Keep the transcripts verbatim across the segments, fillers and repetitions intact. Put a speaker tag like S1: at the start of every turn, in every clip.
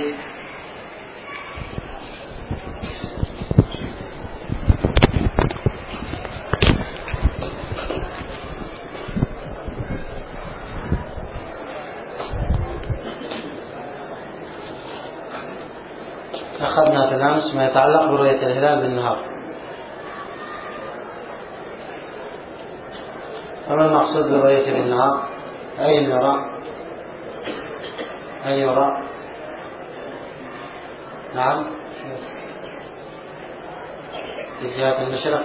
S1: الحديث.
S2: أخذنا في الأمس ما يتعلق برؤية الهلال بالنهار. وما المقصود برؤيته بالنهار؟ أين يرى؟ أين يرى؟ نعم، في جهة المشرق،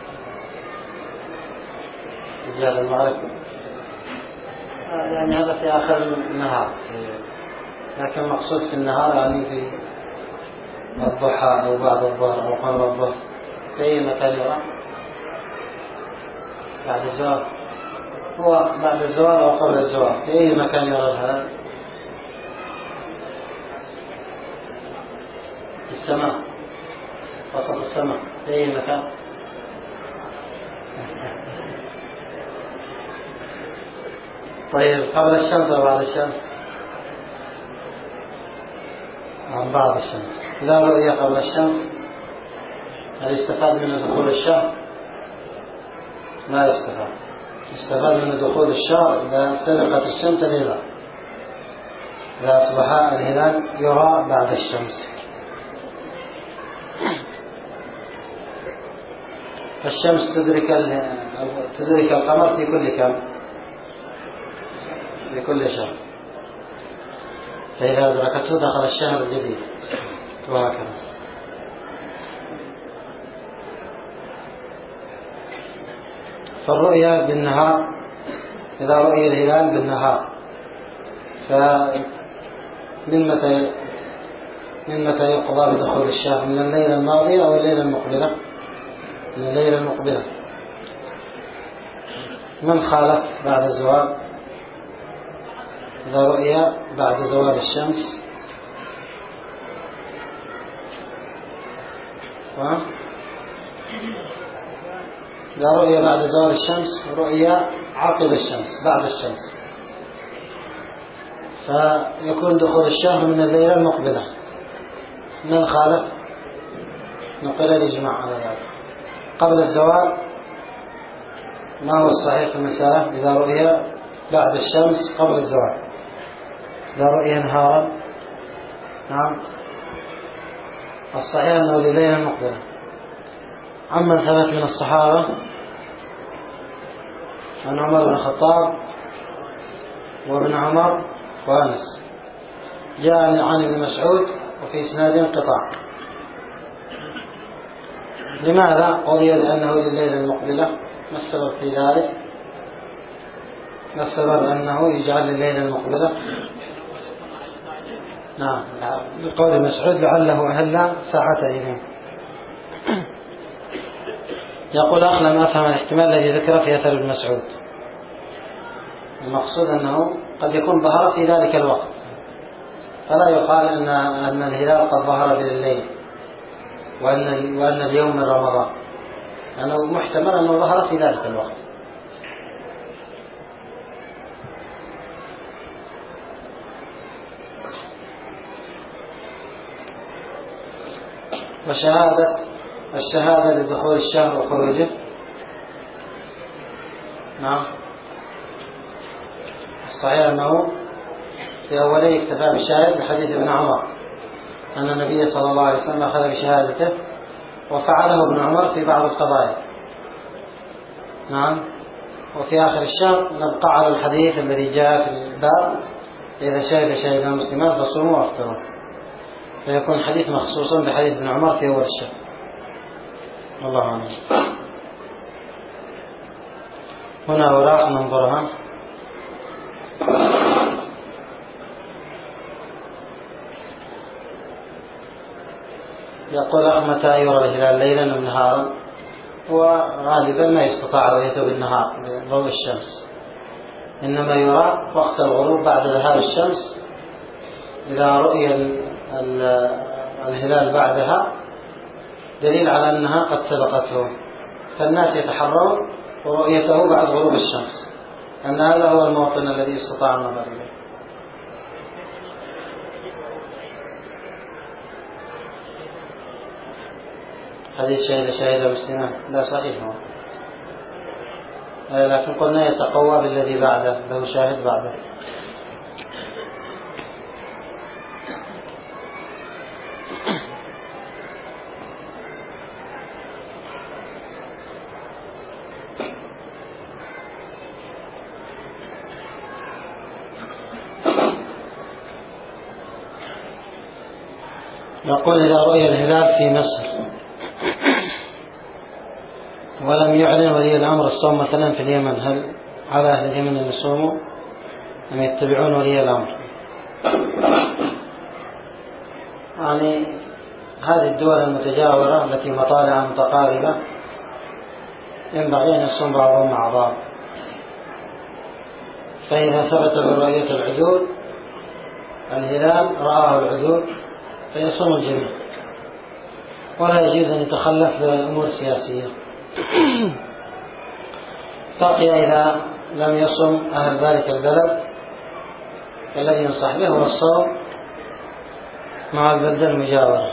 S2: في جهة المغرب، يعني هذا في آخر النهار، لكن المقصود في النهار يعني في الضحى أو بعد الظهر أو قبل الظهر. في أي مكان يرى؟ بعد الزوال، هو بعد الزوال أو قبل الزوال. في أي مكان يرى الهلال؟ في السماء، وسط السماء، في أي مكان؟ طيب قبل الشمس أو بعد الشمس؟ عن بعض الشمس. إذا رؤية قبل الشمس هل يستفاد من دخول الشهر؟ لا يستفاد. يستفاد من دخول الشهر إذا سبقت الشمس الهلال، إذا أصبح الهلال يرى بعد الشمس. الشمس تدرك تدرك القمر في كل كم؟ في كل شهر. فإذا أدركته دخل الشهر الجديد، وهكذا. فالرؤيا بالنهار، إذا رؤي الهلال بالنهار فمن متى من متى يقضى بدخول الشهر؟ من الليلة الماضية أو الليلة المقبلة؟ من الليلة المقبلة. من خالف بعد الزوال؟ إذا رؤي بعد زوال الشمس و إذا رؤي بعد زوال الشمس رؤي عقب الشمس بعد الشمس، فيكون دخول الشهر من الليلة المقبلة. من خالف؟ نقل الإجماع على ذلك. قبل الزوال ما هو الصحيح في المسألة؟ إذا رؤي بعد الشمس قبل الزوال، إذا رؤي نهارا، نعم، الصحيح أنه لليلة المقبلة. عمن ثبت من الصحابة عن عمر بن الخطاب وابن عمر وأنس، جاء عن ابن مسعود وفي إسناد انقطاع. لماذا قضي بأنه لليلة المقبلة؟ ما السبب في ذلك؟ ما السبب أنه يجعل لليلة المقبلة؟ نعم، بقول مسعود لعله أهل ساعة إليه. يقول أخ لم أفهم الاحتمال الذي ذكر في أثر ابن مسعود. المقصود أنه قد يكون ظهر في ذلك الوقت، فلا يقال أن أن الهلال قد ظهر بالليل وأن وأن اليوم من رمضان، لأنه محتمل أنه ظهر في ذلك الوقت. وشهادة الشهادة لدخول الشهر وخروجه، نعم، الصحيح أنه في أوله اكتفى بالشاهد بحديث ابن عمر أن النبي صلى الله عليه وسلم أخذ بشهادته، وفعله ابن عمر في بعض القضايا، نعم. وفي آخر الشهر نبقى على الحديث الذي جاء في الباب: إذا شهد شهد المسلمان فصوموا وافطروا، فيكون حديث مخصوص بحديث ابن عمر في أول الشهر. الله عنه. هنا أوراق ننظرها. يقول متى يرى الهلال ليلا أم نهارا؟ وغالبا ما يستطاع رؤيته بالنهار بضوء الشمس، إنما يرى وقت الغروب بعد ذهاب الشمس. إذا رؤي الهلال بعدها دليل على أنها قد سبقته، فالناس يتحرون ورؤيته بعد غروب الشمس، أن هذا هو الموطن الذي استطاع النظر إليه. حديث شهد شهد مسلمان لا صحيح هو، لكن قلنا يتقوى بالذي بعده، له شاهد بعده. نقول إذا رؤي الهلال في مصر ولم يعلن ولي الأمر الصوم مثلا في اليمن، هل على أهل اليمن أن يصوموا أم يتبعون ولي الأمر؟ يعني هذه الدول المتجاورة التي مطالع متقاربة ينبغي أن يصوم بعضهم مع بعض، فإذا ثبت برؤية العدول الهلال رآه العدول فيصوم الجميع، ولا يجوز أن يتخلف لأمور سياسية. بقي إذا لم يصم أهل ذلك البلد الذي ينصح به هو الصوم مع البلدة المجاورة،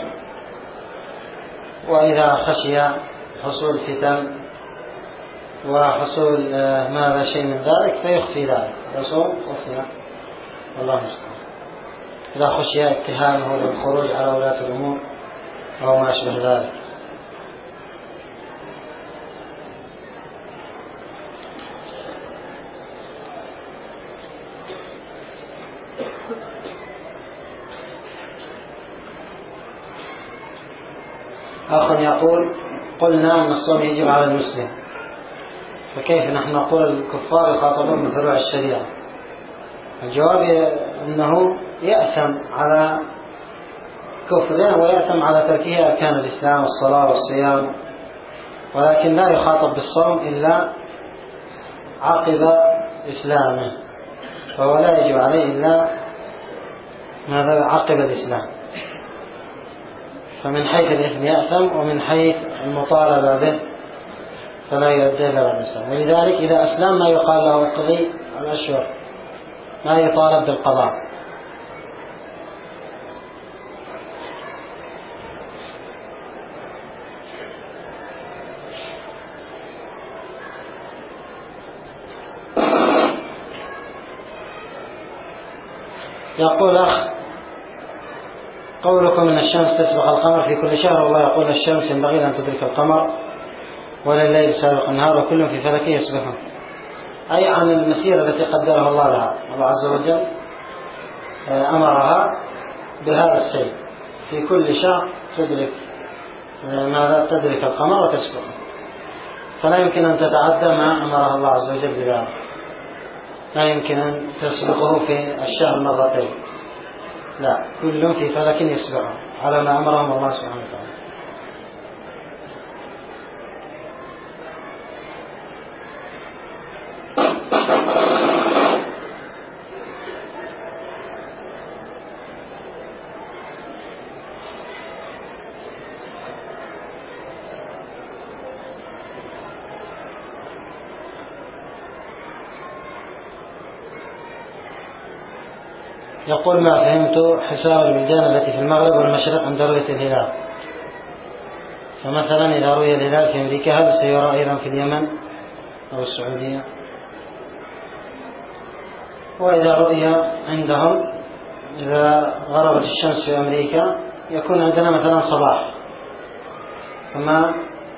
S2: وإذا خشي حصول فتن وحصول ماذا شيء من ذلك فيخفي ذلك، يصوم خفيا والله المستعان. إذا خشي اتهامه بالخروج على ولاة الأمور أو ما أشبه ذلك. أخ يقول قلنا أن الصوم يجب على المسلم، فكيف نحن نقول الكفار يخاطبون بفروع الشريعة؟ الجواب أنه يأثم على كفره ويأثم على تركه أركان الإسلام والصلاة والصيام، ولكن لا يخاطب بالصوم إلا عقب إسلامه، فهو لا يجب عليه إلا ماذا عقب الإسلام، فمن حيث الإثم يأثم ومن حيث المطالبة به فلا يؤدي إلى الإسلام. ولذلك إذا أسلم ما يقال له اقضي الأشهر، ما يطالب بالقضاء. يقول أخ قولكم أن الشمس تسبق القمر في كل شهر، والله يقول الشمس ينبغي أن تدرك القمر ولا الليل سابق النهار وكل في فلكه يسبحون، أي عن المسيرة التي قدرها الله لها. الله عز وجل أمرها بهذا السير في كل شهر تدرك ماذا تدرك القمر وتسبقه، فلا يمكن أن تتعدى ما أمرها الله عز وجل بذلك، لا يمكن أن تسبقه في الشهر مرتين، لا، كل في فلك يسبحه على ما أمرهم الله سبحانه وتعالى. يقول ما فهمت حساب البلدان التي في المغرب والمشرق عند رؤية الهلال، فمثلا إذا رؤي الهلال في أمريكا هل سيرى أيضا في اليمن أو السعودية؟ وإذا رؤي عندهم إذا غربت الشمس في أمريكا يكون عندنا مثلا صباح، فما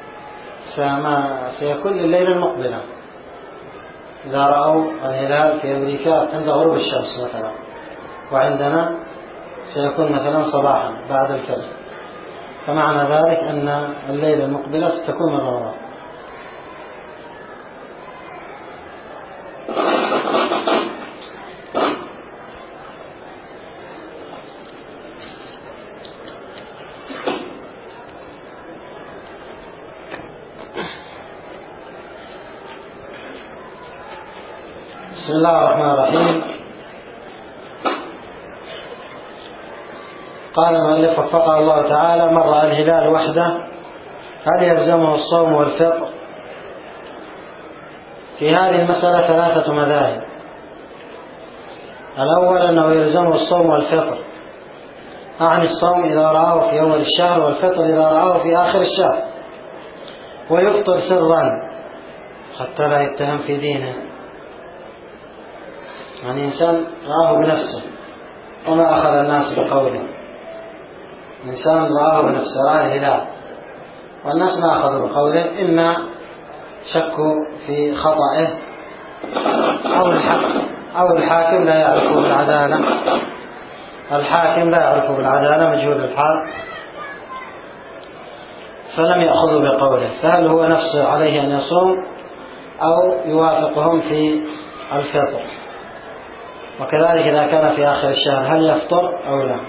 S2: سيكون الليلة المقبلة إذا رأوا الهلال في أمريكا عند غروب الشمس مثلا، وعندنا سيكون مثلا صباحا بعد الفجر، فمعنى ذلك أن الليلة المقبلة ستكون من رمضان. بسم الله الرحمن الرحيم. قال المؤلف وفقه الله تعالى من رأى الهلال وحده هل يلزمه الصوم والفطر؟ في هذه المسألة ثلاثة مذاهب. الأول أنه يلزمه الصوم والفطر، أعني الصوم إذا رآه في أول الشهر والفطر إذا رآه في آخر الشهر، ويفطر سرا حتى لا يتهم في دينه. يعني إنسان رآه بنفسه وما أخذ الناس بقوله، إنسان رآه بنفسه، رأى الهلال والناس ما أخذوا بقوله، إما شكوا في خطئه أو الحاكم أو الحاكم لا يعرف بالعدالة، الحاكم لا يعرف بالعدالة مجهول الحال فلم يأخذوا بقوله، فهل هو نفسه عليه أن يصوم أو يوافقهم في الفطر؟ وكذلك إذا كان في آخر الشهر هل يفطر أو لا؟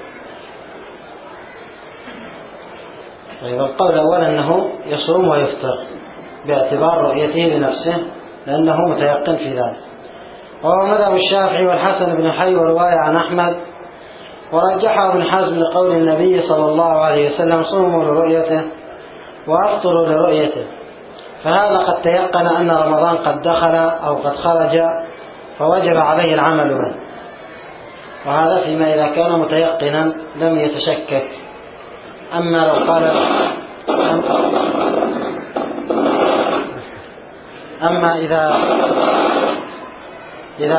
S2: طيب القول الأول أنه يصوم ويفطر باعتبار رؤيته لنفسه لأنه متيقن في ذلك، وهو مذهب الشافعي والحسن بن حي ورواية عن أحمد، ورجحه ابن حزم لقول النبي صلى الله عليه وسلم صوموا لرؤيته وأفطروا لرؤيته، فهذا قد تيقن أن رمضان قد دخل أو قد خرج فوجب عليه العمل به، وهذا فيما إذا كان متيقنا لم يتشكك. أما لو قال أما إذا إذا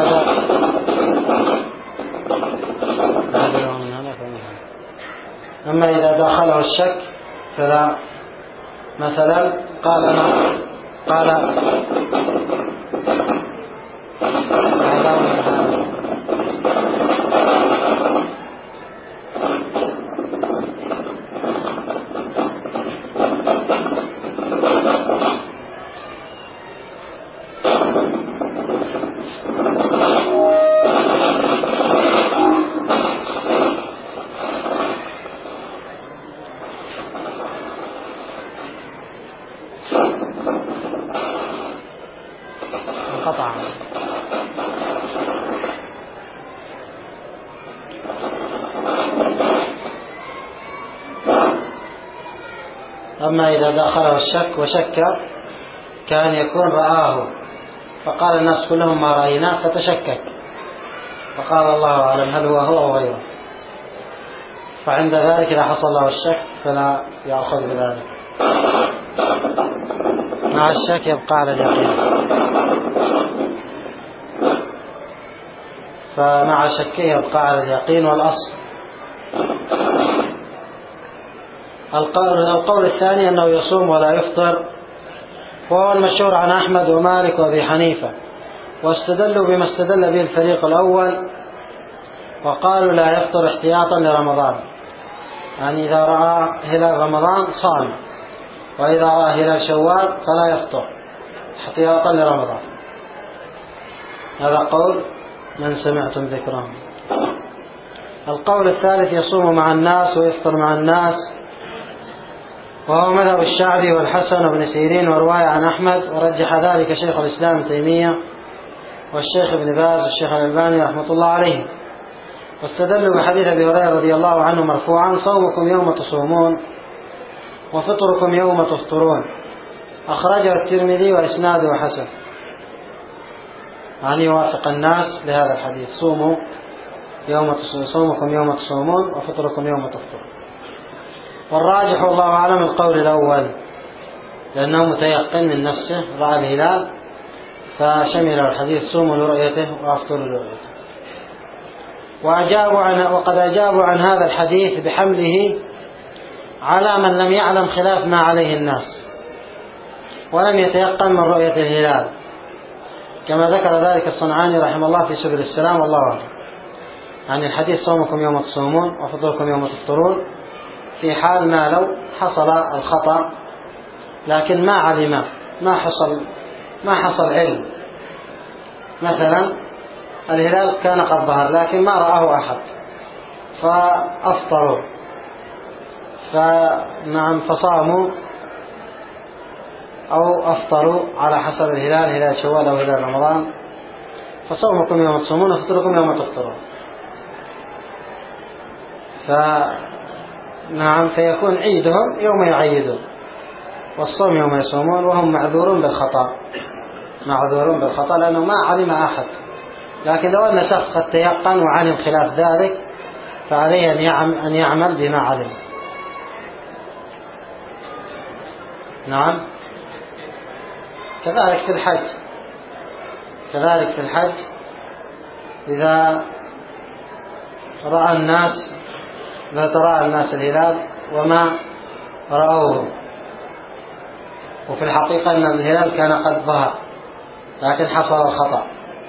S2: أما إذا داخله الشك فلا، مثلا قال أنا قال أما إذا دخله الشك وشك كان يكون رآه فقال الناس كلهم ما رأيناه فتشكك فقال الله أعلم هل هو هو أو غيره، فعند ذلك إذا حصل له الشك فلا يأخذ بذلك، مع الشك يبقى على اليقين، فمع شكه يبقى على اليقين والأصل. القول, القول الثاني أنه يصوم ولا يفطر، وهو المشهور عن أحمد ومالك وأبي حنيفة، واستدلوا بما استدل به الفريق الأول وقالوا لا يفطر احتياطا لرمضان، يعني إذا رأى هلال رمضان صام، وإذا رأى هلال شوال فلا يفطر احتياطا لرمضان. هذا قول من سمعتم ذكرهم. القول الثالث يصوم مع الناس ويفطر مع الناس، وهو مذهب الشعبي والحسن وابن سيرين ورواية عن أحمد، ورجح ذلك شيخ الإسلام ابن تيمية والشيخ ابن باز والشيخ الألباني رحمة الله عليه، واستدلوا بحديث أبي هريرة رضي الله عنه مرفوعا صومكم يوم تصومون وفطركم يوم تفطرون، أخرجه الترمذي وإسناده حسن، يعني يوافق الناس لهذا الحديث صوموا يوم صومكم يوم تصومون وفطركم يوم تفطرون. والراجح والله أعلم القول الأول لأنه متيقن من نفسه رأى الهلال فشمل الحديث صوموا لرؤيته وأفطروا لرؤيته. وأجابوا عن وقد أجابوا عن هذا الحديث بحمله على من لم يعلم خلاف ما عليه الناس ولم يتيقن من رؤية الهلال، كما ذكر ذلك الصنعاني رحمه الله في سبل السلام والله أعلم، عن الحديث صومكم يوم تصومون وفطركم يوم تفطرون، في حال ما لو حصل الخطأ لكن ما علم، ما حصل ما حصل علم، مثلا الهلال كان قد ظهر لكن ما رآه أحد فأفطروا فنعم فصاموا أو أفطروا على حسب الهلال، هلال شوال أو هلال رمضان، فصومكم يوم تصومون وفطركم يوم تفطرون، فنعم فيكون عيدهم يوم يعيدون والصوم يوم يصومون، وهم معذورون بالخطأ معذورون بالخطأ لأنه ما علم أحد. لكن لو أن شخص قد تيقن وعلم خلاف ذلك فعليه أن يعمل بما علم. نعم كذلك في الحج كذلك في الحج إذا رأى الناس لا ترى الناس الهلال وما رأوه، وفي الحقيقة أن الهلال كان قد ظهر لكن حصل الخطأ،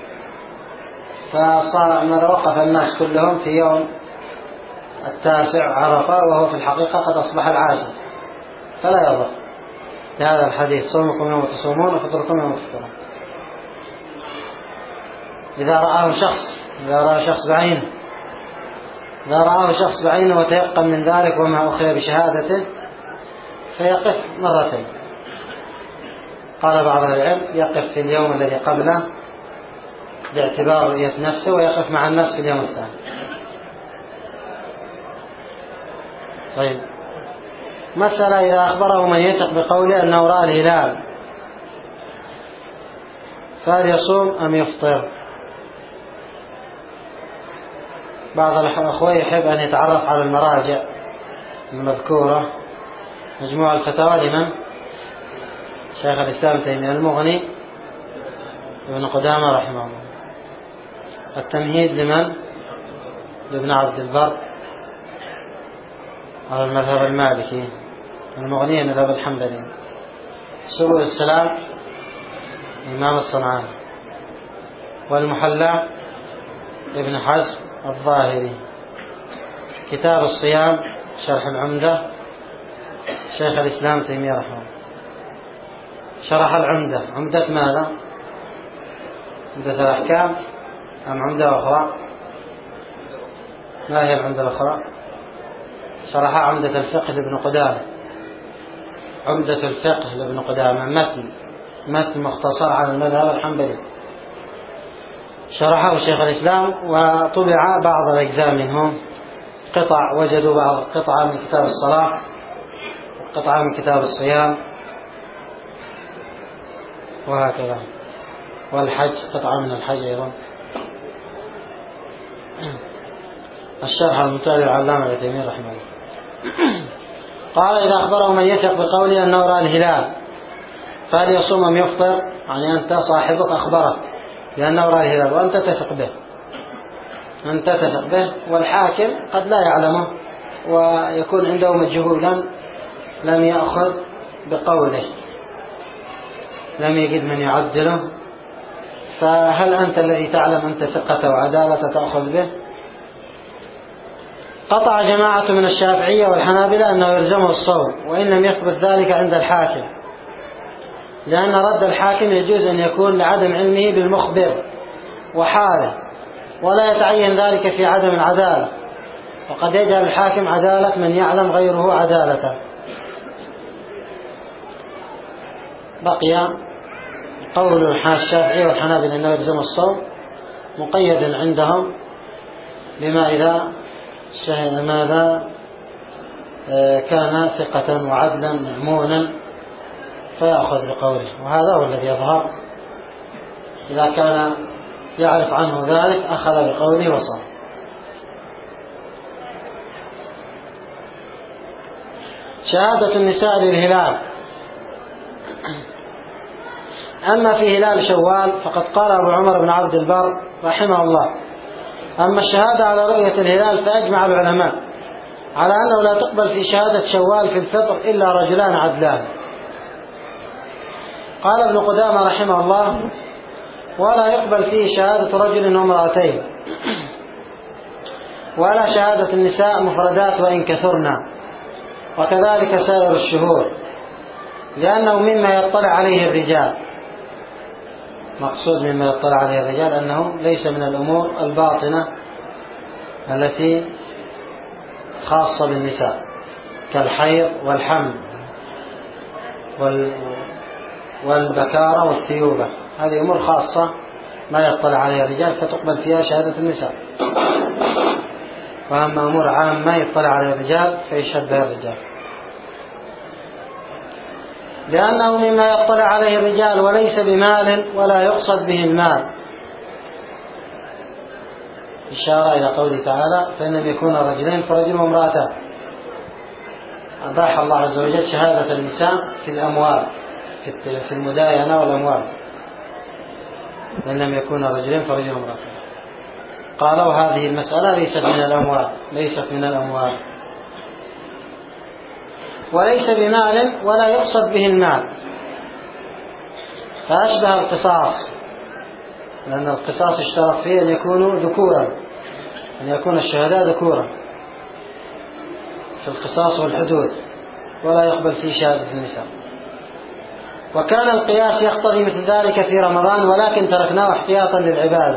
S2: فصار ماذا وقف الناس كلهم في يوم التاسع عرفة وهو في الحقيقة قد أصبح العاشر، فلا يضر لهذا الحديث صومكم يوم تصومون وفطركم يوم تفطرون. إذا رآه شخص إذا رأى شخص بعينه إذا رآه شخص بعينه وتيقن من ذلك وما أخذ بشهادته فيقف مرتين. قال بعض العلم يقف في اليوم الذي قبله باعتبار رؤية نفسه، ويقف مع الناس في اليوم الثاني. طيب، مسألة إذا أخبره من يثق بقوله أنه رأى الهلال فهل يصوم أم يفطر؟ بعض الأخوة يحب أن يتعرف على المراجع المذكورة. مجموع الفتاوى لمن؟ شيخ الإسلام تيمية، المغني ابن قدامة رحمه الله، التمهيد لمن؟ لابن عبد البر على المذهب المالكي، المغني المذهب الحنبلي، سبل السلام إمام الصنعاني، والمحلى ابن حزم الظاهري، كتاب الصيام شرح العمدة شيخ الإسلام تيمية رحمه الله، شرح العمدة. عمدة ماذا؟ عمدة الأحكام أم عمدة أخرى؟ ما هي العمدة الأخرى؟ شرح عمدة الفقه لابن قدامة، عمدة الفقه لابن قدامة متن متن مختصر على المذهب الحنبلي، شرحه شيخ الإسلام وطبع بعض الأجزاء منه، قطع وجدوا بعض قطعة من كتاب الصلاة وقطعة من كتاب الصيام وهكذا، والحج قطعة من الحج أيضا. الشرح المتابع علامة ابن تيمية رحمه الله. قال إذا أخبره من يثق بقوله أنه رأى الهلال فهل يصوم أم يفطر؟ يعني أنت صاحبك أخبرك لأنه رأى الهلال وأنت تثق به أنت تثق به والحاكم قد لا يعلمه ويكون عنده مجهولا لم يأخذ بقوله، لم يجد من يعدله، فهل أنت الذي تعلم أنت ثقة وعدالة تأخذ به؟ قطع جماعة من الشافعية والحنابلة أنه يلزمه الصوم وإن لم يثبت ذلك عند الحاكم، لأن رد الحاكم يجوز أن يكون لعدم علمه بالمخبر وحاله ولا يتعين ذلك في عدم العدالة، وقد يجعل الحاكم عدالة من يعلم غيره عدالته. بقي قول الشافعية والحنابلة أنه يلزم الصوم مقيد عندهم بما إذا شهد ماذا كان ثقة وعدلا مأمونا فيأخذ بقوله، وهذا هو الذي يظهر، إذا كان يعرف عنه ذلك أخذ بقوله وصار. شهادة النساء للهلال. أما في هلال شوال فقد قال أبو عمر بن عبد البر رحمه الله: أما الشهادة على رؤية الهلال فأجمع العلماء على أنه لا تقبل في شهادة شوال في الفطر إلا رجلان عدلان. قال ابن قدامة رحمه الله: ولا يقبل فيه شهادة رجل وامرأتين، ولا شهادة النساء مفردات وإن كثرنا، وكذلك سائر الشهور، لأنه مما يطلع عليه الرجال. مقصود مما يطلع عليه الرجال أنه ليس من الأمور الباطنة التي خاصة بالنساء كالحيض والحمل والبكارة والثيوبة، هذه أمور خاصة ما يطلع عليها الرجال فتقبل فيها شهادة النساء، وأما أمور عامة يطلع عليها الرجال فيشهد بها الرجال، لأنه مما يطلع عليه الرجال وليس بمال ولا يقصد به المال، إشارة إلى قوله تعالى: فإن لم يكون رجلين فرجل وامرأتان. أباح الله عز وجل شهادة النساء في الأموال في المداينة والأموال، إن لم يكون رجلين فرجل امرأة. قالوا هذه المسألة ليست من الأموال، ليست من الأموال وليس بمال ولا يقصد به المال، فأشبه القصاص، لأن القصاص اشترط فيه أن يكونوا ذكورا، أن يكون الشهداء ذكورا في القصاص والحدود، ولا يقبل فيه شهادة النساء. وكان القياس يقتضي مثل ذلك في رمضان، ولكن تركناه احتياطا للعبادة.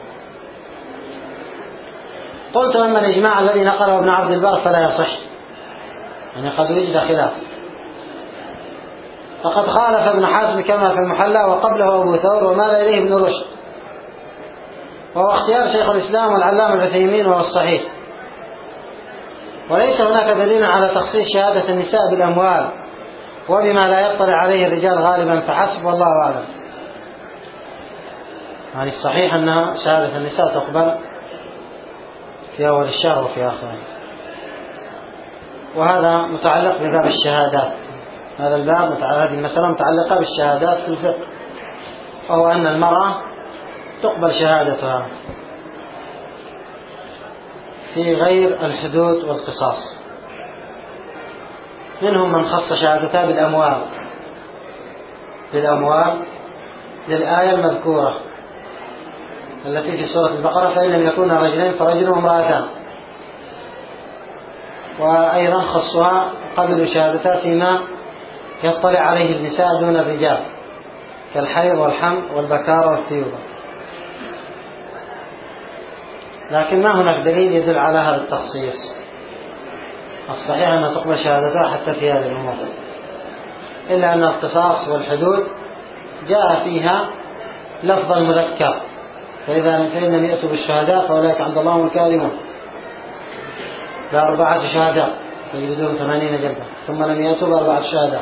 S2: قلت أما الإجماع الذي نقله ابن عبد البر فلا يصح، يعني قد وجد خلاف، فقد خالف ابن حزم كما في المحلى وقبله أبو ثور ومال إليه ابن رشد، وهو اختيار شيخ الإسلام والعلامة العثيمين وهو الصحيح. وليس هناك دليل على تخصيص شهادة النساء بالأموال وبما لا يطلع عليه الرجال غالبا فحسب، والله أعلم. يعني الصحيح أن شهادة النساء تقبل في أول الشهر وفي آخره. وهذا متعلق بباب الشهادات، هذا الباب متعلق، هذه المسألة متعلقة بالشهادات في الفقه، وهو أن المرأة تقبل شهادتها في غير الحدود والقصاص. منهم من خص شهادتها بالأموال، بالأموال للآية المذكورة التي في سورة البقرة: فإن لم يكون رجلين فرجل وامرأتان. وأيضا خصها قبل شهادتها فيما يطلع عليه النساء دون الرجال كالحيض والحمل والبكارة والثيوبة، لكن ما هناك دليل يدل على هذا التخصيص. الصحيح أن تقبل شهادتها حتى في هذه الأمور، إلا أن القصاص والحدود جاء فيها لفظ المذكر: فإذا فإن لم يأتوا بالشهادات فأولئك عند الله هم الكاذبون، بأربعة شهادات فيجلدون ثمانين جلدة، ثم لم يأتوا بأربعة شهادات.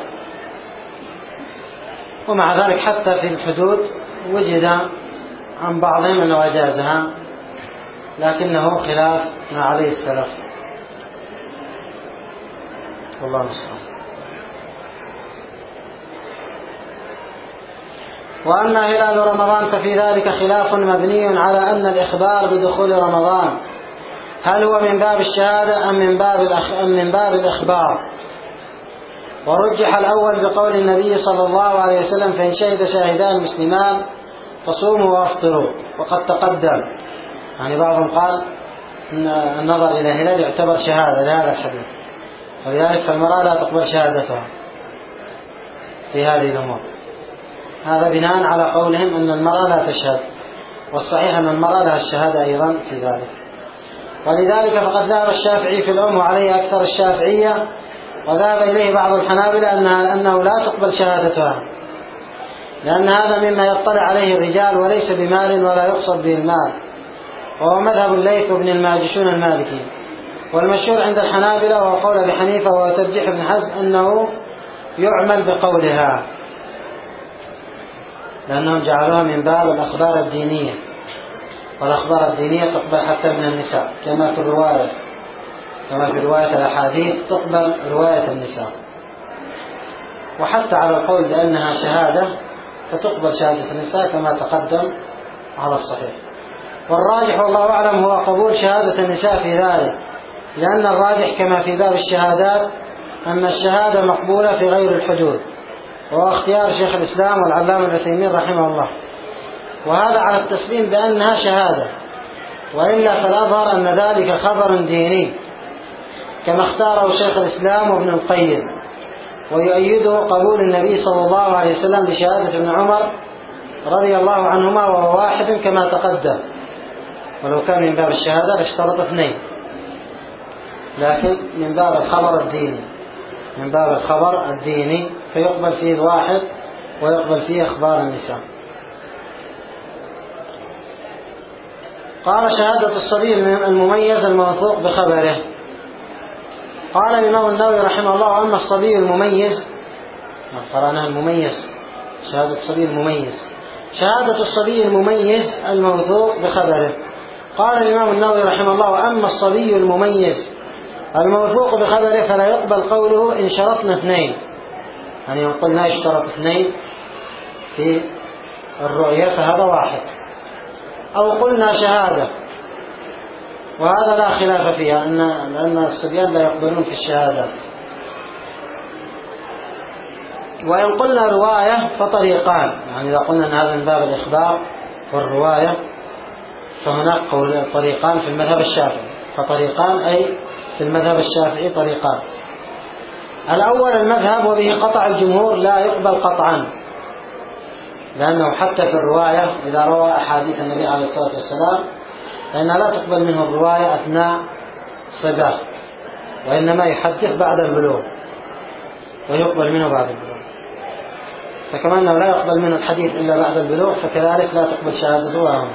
S2: ومع ذلك حتى في الحدود وجد عن بعضهم أنه أجازها، لكنه خلاف ما عليه السلف، والله المستعان. وأما هلال رمضان ففي ذلك خلاف مبني على أن الإخبار بدخول رمضان هل هو من باب الشهادة أم من باب الأخ... أم من باب الإخبار. ورجح الأول بقول النبي صلى الله عليه وسلم: فإن شهد شاهدان مسلمان فصوموا وافطروا. وقد تقدم، يعني بعضهم قال إن النظر إلى هلال يعتبر شهادة لهذا الحديث، ولذلك فالمرأة لا تقبل شهادتها في هذه الأمور. هذا بناء على قولهم أن المرأة لا تشهد، والصحيح أن المرأة لها الشهادة أيضا في ذلك. ولذلك فقد ذهب الشافعي في الأم وعليه أكثر الشافعية، وذهب إليه بعض الحنابلة أنها أنه لا تقبل شهادتها، لأن هذا مما يطلع عليه الرجال وليس بمال ولا يقصد به المال، وهو مذهب الليث بن الماجشون المالكي. والمشهور عند الحنابلة وهو قول أبي حنيفة وترجيح ابن حزم أنه يعمل بقولها، لأنهم جعلوها من باب الأخبار الدينية، والأخبار الدينية تقبل حتى من النساء، كما في الرواية كما في رواية الأحاديث تقبل رواية النساء. وحتى على القول بأنها شهادة فتقبل شهادة النساء كما تقدم على الصحيح. والراجح والله أعلم هو قبول شهادة النساء في ذلك، لأن الراجح كما في باب الشهادات أن الشهادة مقبولة في غير الحدود، وهو اختيار شيخ الإسلام والعلامة العثيمين رحمه الله، وهذا على التسليم بأنها شهادة. وإلا فالأظهر أن ذلك خبر ديني كما اختاره شيخ الإسلام وابن القيم، ويؤيده قبول النبي صلى الله عليه وسلم لشهادة ابن عمر رضي الله عنهما وهو واحد كما تقدم، ولو كان من باب الشهادة لاشترط اثنين، لكن من باب الخبر الديني من باب الخبر الديني فيقبل فيه الواحد ويقبل فيه أخبار النساء. قال: شهادة الصبي المميز الموثوق بخبره. قال الإمام النووي رحمه الله: أما الصبي المميز، قرأناها المميز، شهادة الصبي المميز، شهادة الصبي المميز الموثوق بخبره. قال الإمام النووي رحمه الله: أما الصبي المميز الموثوق بخبره فلا يقبل قوله إن شرطنا اثنين، يعني قلنا يشترط اثنين في الرؤية فهذا واحد، أو قلنا شهادة وهذا لا خلاف فيها أن لأن الصبيان لا يقبلون في الشهادات. وإن قلنا رواية فطريقان، يعني إذا قلنا أن هذا من باب الإخبار والرواية فهناك قول طريقان في المذهب الشافعي، فطريقان أي في المذهب الشافعي طريقان. الأول المذهب وبه قطع الجمهور لا يقبل قطعا، لأنه حتى في الرواية إذا روى أحاديث النبي عليه الصلاة والسلام فإنها لا تقبل منه الرواية أثناء صباه، وإنما يحدث بعد البلوغ ويقبل منه بعد البلوغ. فكما أنه لا يقبل منه الحديث إلا بعد البلوغ فكذلك لا تقبل شهادته وهم.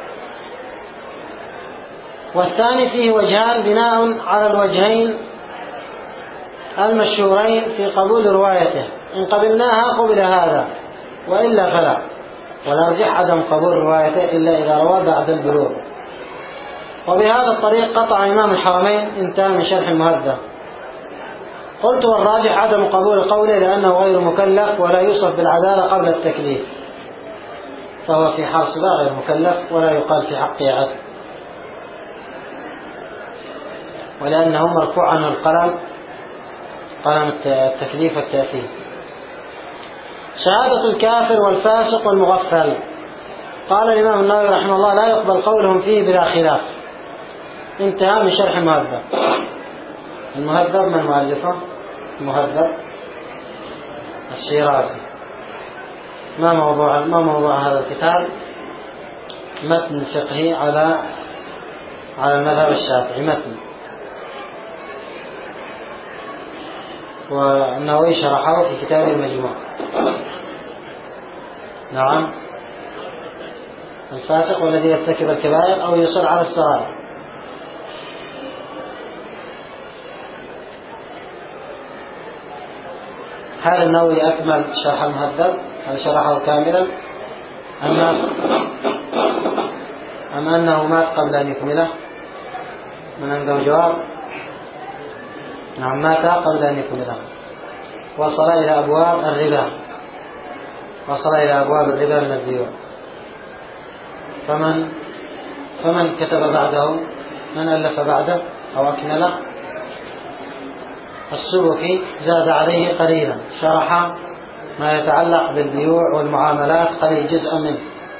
S2: والثاني فيه وجهان بناء على الوجهين المشهورين في قبول روايته، إن قبلناها قبل هذا وإلا فلا، والأرجح عدم قبول روايته إلا إذا روى بعد البلوغ. وبهذا الطريق قطع إمام الحرمين انتهى من شرح المهذب. قلت والراجح عدم قبول قوله لأنه غير مكلف ولا يوصف بالعدالة قبل التكليف، فهو في حال صبا غير مكلف ولا يقال في حقه عدل، ولأنه مرفوع عنه القلم، قلم التكليف والتأثير. شهادة الكافر والفاسق والمغفل، قال الإمام النووي رحمه الله لا يقبل قولهم فيه بلا خلاف. انتهى من شرح المهذب. المهذب من مؤلفه؟ المهذب الشيرازي. ما موضوع ما موضوع هذا الكتاب؟ متن فقهي على على المذهب الشافعي، متن، والنووي شرحه في كتابه المجموع. نعم. الفاسق والذي يرتكب الكبائر أو يصر على الصغائر. هل النووي أكمل شرح المهذب؟ هل شرحه كاملا أم أم أنه مات قبل أن يكمله؟ من عنده جواب؟ نعم، مات قبل أن يكمله. وصل إلى أبواب الربا، وصل إلى أبواب الربا من البيوع. فمن فمن كتب بعده؟ من ألف بعده أو أكمله؟ السبكي زاد عليه قليلا، شرح ما يتعلق بالبيوع والمعاملات قليل جزءا منه،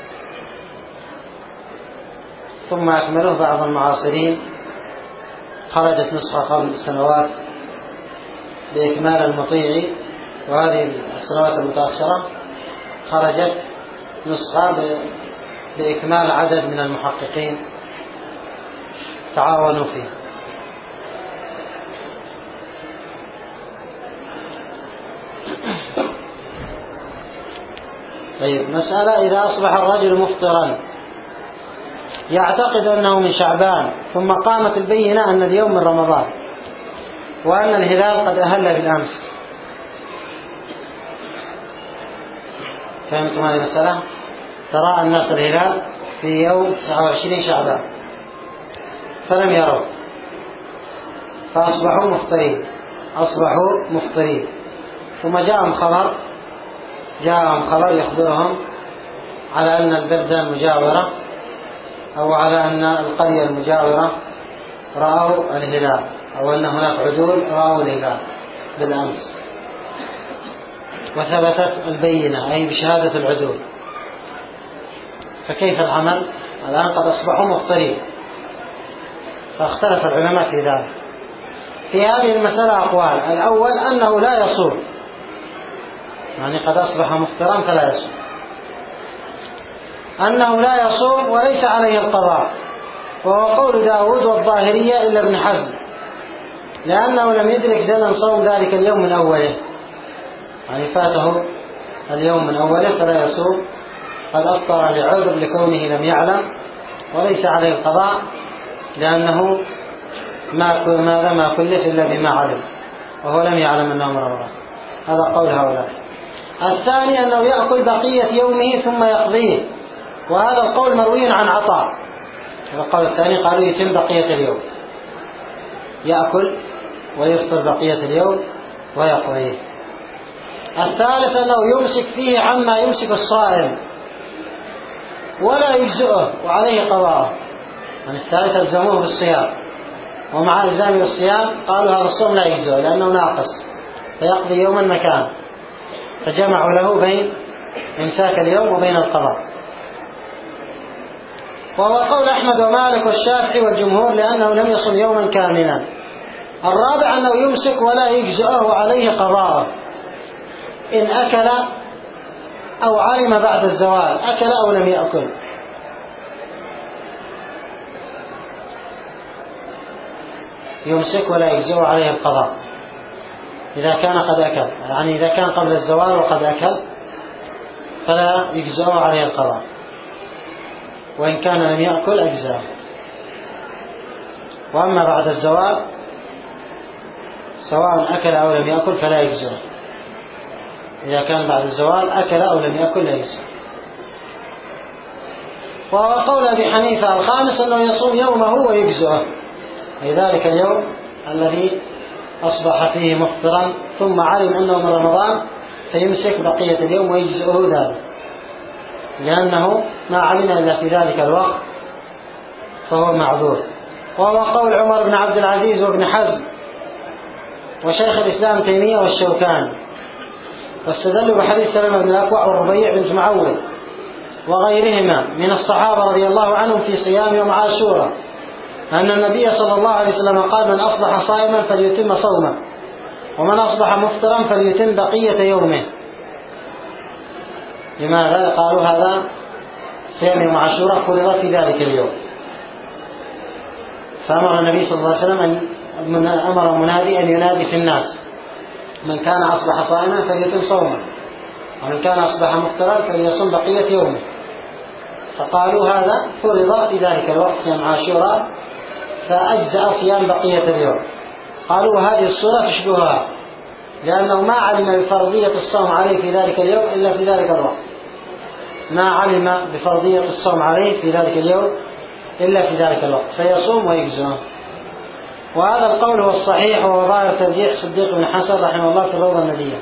S2: ثم أكمله بعض المعاصرين. خرجت نسخة قبل سنوات بإكمال المطيع، وهذه السنوات المتأخرة خرجت نسخة بإكمال عدد من المحققين تعاونوا فيه. طيب، مسألة: إذا أصبح الرجل مفطرا يعتقد أنه من شعبان، ثم قامت البينة أن اليوم من رمضان، وأن الهلال قد أهل بالأمس. فهمتم هذه المسألة؟ ترى الناس الهلال في يوم تسعة وعشرين شعبان فلم يروا، فأصبحوا مفطرين أصبحوا مفطرين ثم جاءهم خبر جاءهم خبر يخبرهم على أن البلدة المجاورة أو على أن القرية المجاورة رأوا الهلال، أو أن هناك عدول رأوا الهلال بالأمس، وثبتت البينة أي بشهادة العدول. فكيف العمل؟ الآن قد أصبحوا مفطرين، فاختلف العلماء في ذلك. في هذه المسألة أقوال: الأول أنه لا يصوم، يعني قد أصبح مفطرا فلا يصوم، أنه لا يصوم وليس عليه القضاء، وهو قول داود والظاهرية إلا ابن حزم، لأنه لم يدرك زمن صوم ذلك اليوم من أوله، يعني فاته اليوم من أوله فلا يصوم، قد أفطر لعذر لكونه لم يعلم، وليس عليه القضاء لأنه ما ماذا ما كلف إلا بما علم، وهو لم يعلم أنه من رمضان. هذا قول هؤلاء. الثاني أنه يأكل بقية يومه ثم يقضيه، وهذا القول مروي عن عطاء. هذا القول الثاني، قالوا يتم بقية اليوم، يأكل ويفطر بقية اليوم ويقضيه. الثالث أنه يمسك فيه عما يمسك الصائم ولا يجزئه وعليه قضاءه. يعني الثالث ألزموه بالصيام، ومع إلزامه بالصيام قالوا هذا الصوم لا يجزئه لأنه ناقص فيقضي يوما مكان، فجمعوا له بين إمساك اليوم وبين القضاء. وهو قول أحمد ومالك والشافعي والجمهور لأنه لم يصم يوما كاملا. الرابع أنه يمسك ولا يجزئه وعليه قضاءه إن أكل أو علم بعد الزوال، أكل أو لم يأكل. يمسك ولا يجزئه عليه القضاء إذا كان قد أكل، يعني إذا كان قبل الزوال وقد أكل فلا يجزئه عليه القضاء، وإن كان لم يأكل أجزاه. وأما بعد الزوال سواء أكل أو لم يأكل فلا يجزئه، إذا كان بعد الزوال أكل أو لم يأكل لا يجزئه. وهو قول أبي حنيفة الخامس أنه يصوم يومه ويجزئه، أي ذلك اليوم الذي أصبح فيه مفطرا ثم علم أنه من رمضان فيمسك بقية اليوم ويجزئه ذلك، لأنه ما علم إلا في ذلك الوقت فهو معذور. وهو قول عمر بن عبد العزيز وابن حزم وشيخ الإسلام تيمية والشوكاني، واستدلوا بحديث سلمة بن الأكوع والربيع بنت معوذ وغيرهما من الصحابة رضي الله عنهم في صيام يوم عاشوراء أن النبي صلى الله عليه وسلم قال من أصبح صائما فليتم صومه، ومن أصبح مفطرا فليتم بقية يومه. لماذا؟ قالوا هذا صيام يوم عاشوراء فرض في ذلك اليوم، فأمر النبي صلى الله عليه وسلم أن أمر منادي أن ينادي في الناس من كان أصبح صائما فليتم صومه، ومن كان أصبح مفطرا فليصم بقية يومه. فقالوا هذا فرض في ذلك الوقت صيام عاشوراء فأجزأ صيام بقية اليوم. قالوا هذه الصورة تشبهها، لأنه ما علم بفرضية الصوم عليه في ذلك اليوم إلا في ذلك الوقت، ما علم بفرضية الصوم عليه في ذلك اليوم إلا في ذلك الوقت فيصوم ويجزئه. وهذا القول هو الصحيح، وهو ظاهر ترجيح صديق بن حسن رحمه الله في الروضة الندية.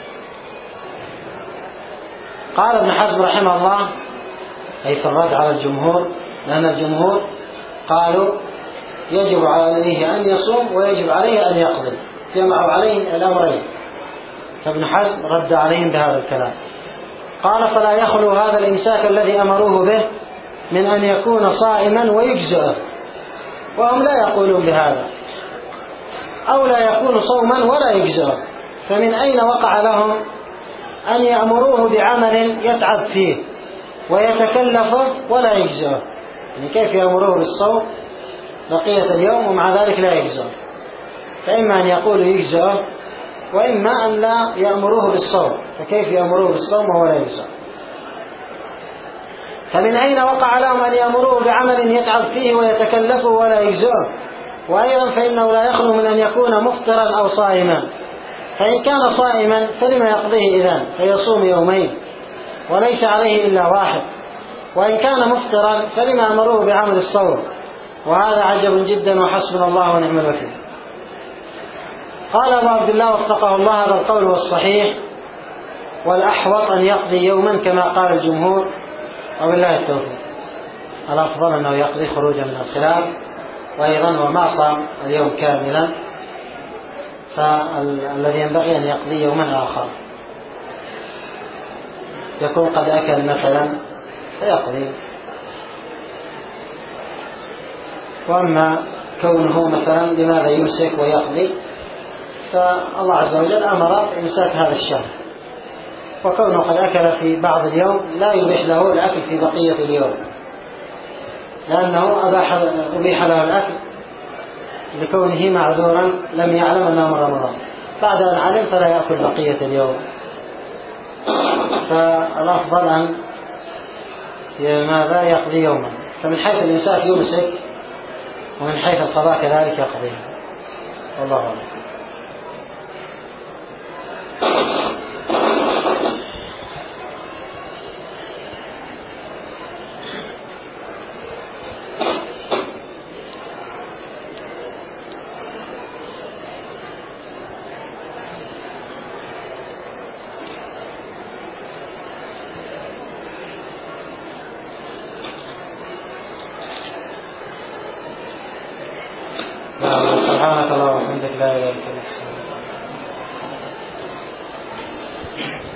S2: قال ابن حزم رحمه الله أي في الرد على الجمهور، لأن الجمهور قالوا يجب عليه أن يصوم ويجب عليه أن يقضي، جمعوا عليه الأمرين، فابن حزم رد عليهم بهذا الكلام. قال فلا يخلو هذا الإمساك الذي أمروه به من أن يكون صائما ويجزئه، وهم لا يقولون بهذا، أو لا يكون صوما ولا يجزئه، فمن أين وقع لهم أن يأمروه بعمل يتعب فيه ويتكلفه ولا يجزئه؟ يعني كيف يأمروه بالصوم بقية اليوم ومع ذلك لا يجزئه؟ فإما أن يقولوا يجزئه، وإما أن لا يأمروه بالصوم، فكيف يأمروه بالصوم وهو لا يجزئه؟ فمن أين وقع لهم أن يأمروه بعمل يتعب فيه ويتكلفه ولا يجزئه؟ وأيضا فإنه لا يخلو من أن يكون مفطرا أو صائما، فإن كان صائما فلما يقضيه إذن؟ فيصوم يومين وليس عليه إلا واحد. وإن كان مفطرا فلما أمروه بعمل الصوم؟ وهذا عجب جدا، وحسبنا الله ونعم الوكيل. قال أبو عبد الله وفقه الله هذا القول هو الصحيح، والأحوط أن يقضي يوما كما قال الجمهور، وبالله التوفيق. الأفضل أنه يقضي خروجا من الخلاف، وأيضا وما صام اليوم كاملا فالذي ينبغي أن يقضي يوما آخر يكون قد أكل مثلا فيقضي. وأما كونه مثلا لماذا يمسك ويقضي، فالله عز وجل أمر بإمساك هذا الشهر، وكونه قد أكل في بعض اليوم لا يبيح له الأكل في بقية اليوم، لأنه أباح أبيح له الأكل لكونه معذورا لم يعلم أنه من رمضان، بعد أن علم فلا يأكل بقية اليوم. فالأفضل أن ماذا يقضي يوما، فمن حيث الإمساك يمسك، ومن حيث القضاء كذلك يقضي. والله أعلم. وبحمدك لا إله إلا أنت.